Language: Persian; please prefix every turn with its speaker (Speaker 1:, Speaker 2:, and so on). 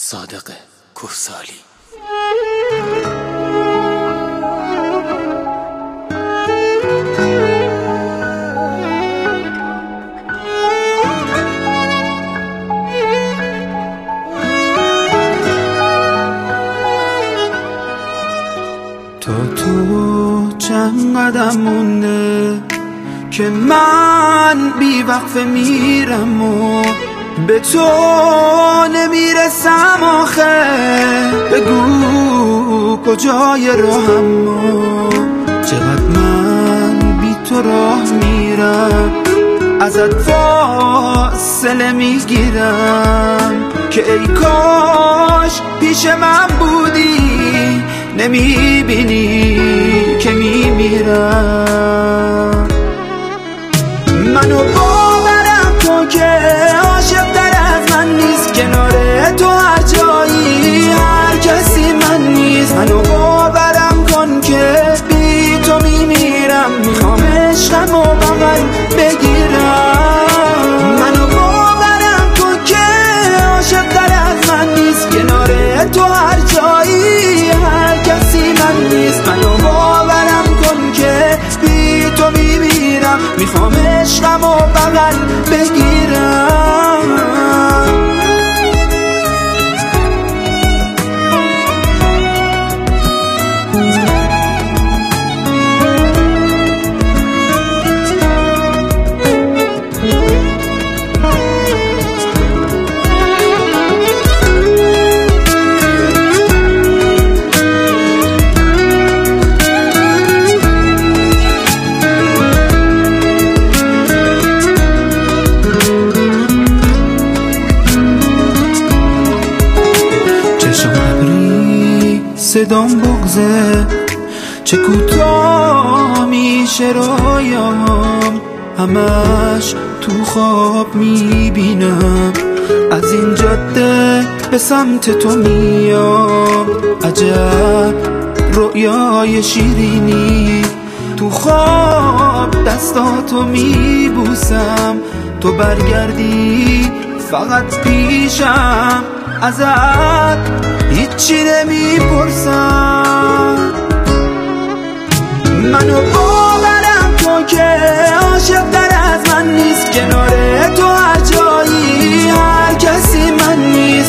Speaker 1: صادق کوهسالی.
Speaker 2: تو چند قدم مونده که من بی وقفه میرم و به تو نمیرسم آخه. بگو کجای راهم و چقدر من بی تو راه میرم. ازت فاصله میگیرم که ای کاش پیش من بودی. نمیبینی که میمیرم. منو باورم کن که عاشق تر از من نیست. کنار تو هر جایی هر کسی من نیست. منو باورم کن که بی تو میمیرم. میخوام عشقم و بغل بگیرم. منو باورم کن که عاشق تر از من نیست. کنار تو هر جایی هر کسی من نیست. منو باورم کن که بی تو میمیرم. میخوام عشقم و بغل بگیرم. صدام بغزه چه کوتاه میشه رویام. همش تو خواب میبینم از این جاده به سمت تو میام. عجب رویای شیرینی. تو خواب دستاتو میبوسم. تو برگردی فقط پیشم. ازت هیچی نمیپرسم. منو باورم کن که عاشق تر از من نیست. کنار تو هر جایی هر کسی من نیست.